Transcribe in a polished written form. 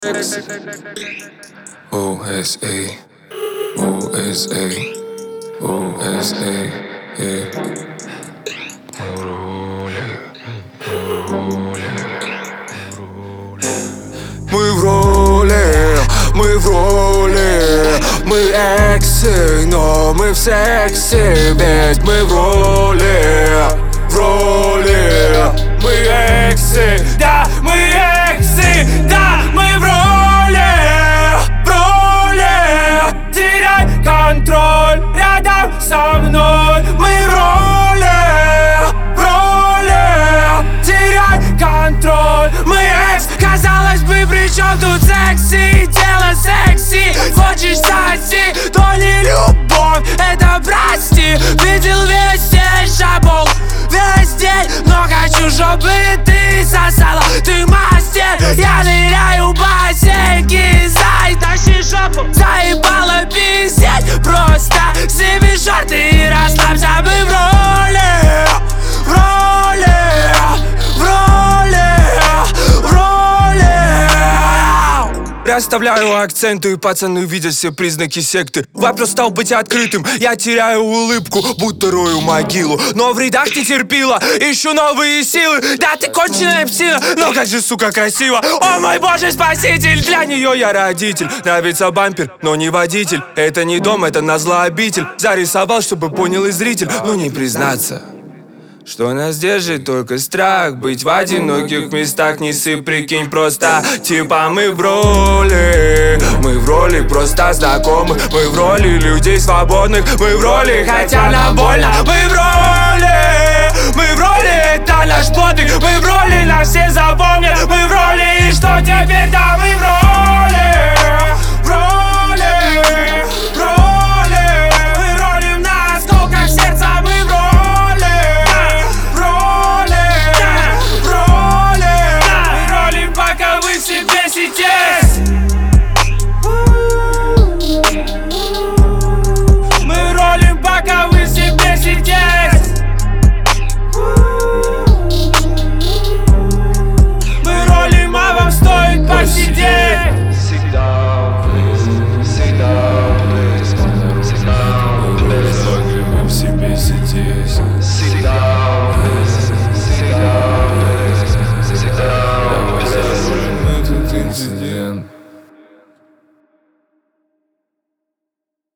USA, USA, USA, yeah. Мы в роли, мы в роли, мы эксы, но мы в сексе, ведь мы в роли, мы эксы, да, мы эксы, да, мы в роли, теряй контроль рядом со мной, мы в роли, теряй контроль, мы экс, казалось бы, при чем тут секси, тело секси, хочешь соси, то не любовь, это прости, видел весь день шабол, весь день, но хочу, чтобы ты сосала, ты мастер, я ныряю в бассейн, зай, тащи жопу, заебала пиздеть, просто сними шорты и расслабься, мы в роли, Расставляю акценты, пацаны видят все признаки секты. Вопрос стал быть открытым, я теряю улыбку, будто рою могилу. Но в рядах не терпила, ищу новые силы. Да ты конченая псина, но как же, сука, красиво. О мой боже, спаситель, для нее я родитель. Нравится бампер, но не водитель. Это не дом, это назло обитель. Зарисовал, чтобы понял и зритель, но не признаться, что нас держит только страх. Быть в одиноких местах, не сыпь, прикинь, просто типа мы в роли просто знакомых. Мы в роли людей свободных. Мы в роли, хотя нам больно. Мы в роли, это наш подвиг. Мы в роли, нас все запомнят. Мы в роли, и что теперь, да, мы в роли.